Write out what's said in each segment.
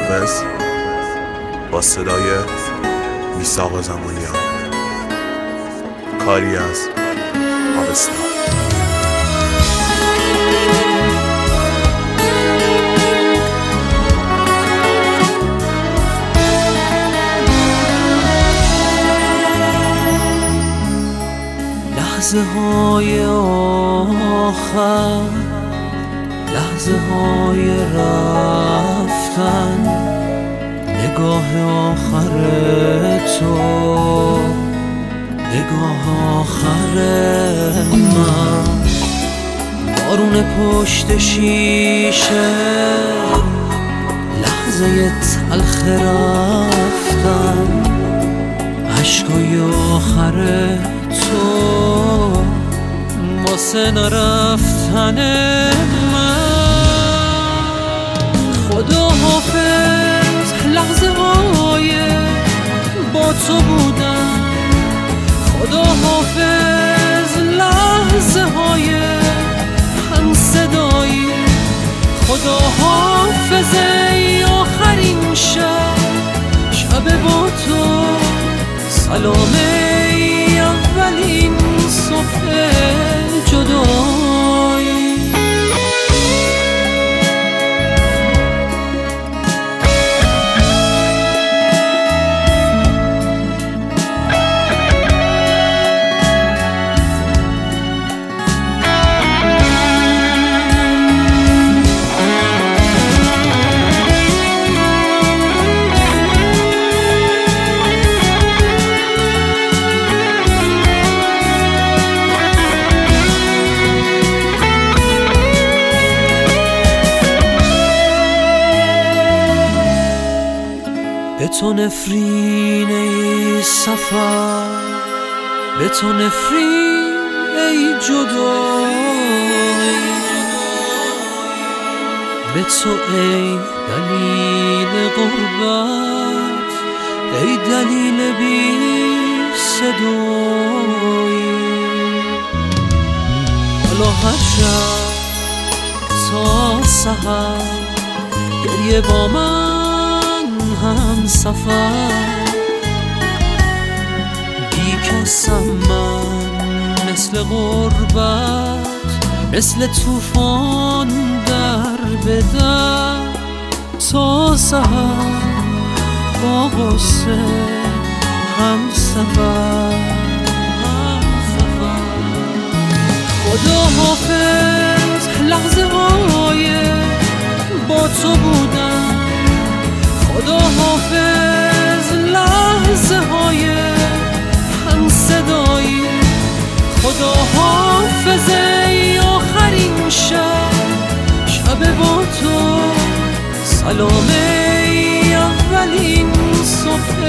حافظ با صدای میثاق زمانیان. کاری از آبستان. لحظه های آخر، لحظه های رفتن، نگاه آخر تو، نگاه آخر من، بارون پشت شیشه، لحظه تلخ رفتن، عشقای آخر تو واسه نرفتن من. خدا حافظ لحظه های با تو بودن، خدا حافظ لحظه های هم صدایی، خدا حافظ ای آخرین شب با تو، سلام ای اولین صبح جدایی. به تو نفرین ای سفر، به تو نفرین ای جدایی، به تو ای دلیل غربت، ای دلیل بی صدایی. حالا هر شب تا سحر گریه با من هم سفر، بی کسم من مثل غربت، مثل طوفان در بدر، تا سحر با غصه هم سفر. خدا حافظ لحظه های با تو بودن، خدا حافظ لحظه های هم صدایی، خدا حافظ ای آخرین شب با تو، سلام ای اولین صبح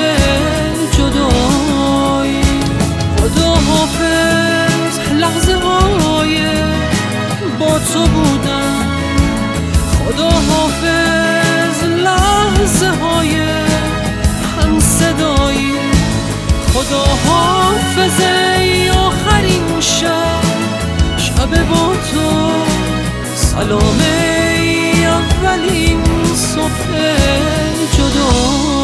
جدایی. خدا حافظ لحظه های با تو بودن، خدا حافظ لحظه های هم صدایی، خدا حافظ ای آخرین شب با تو، سلام ای اولین صبح جدا.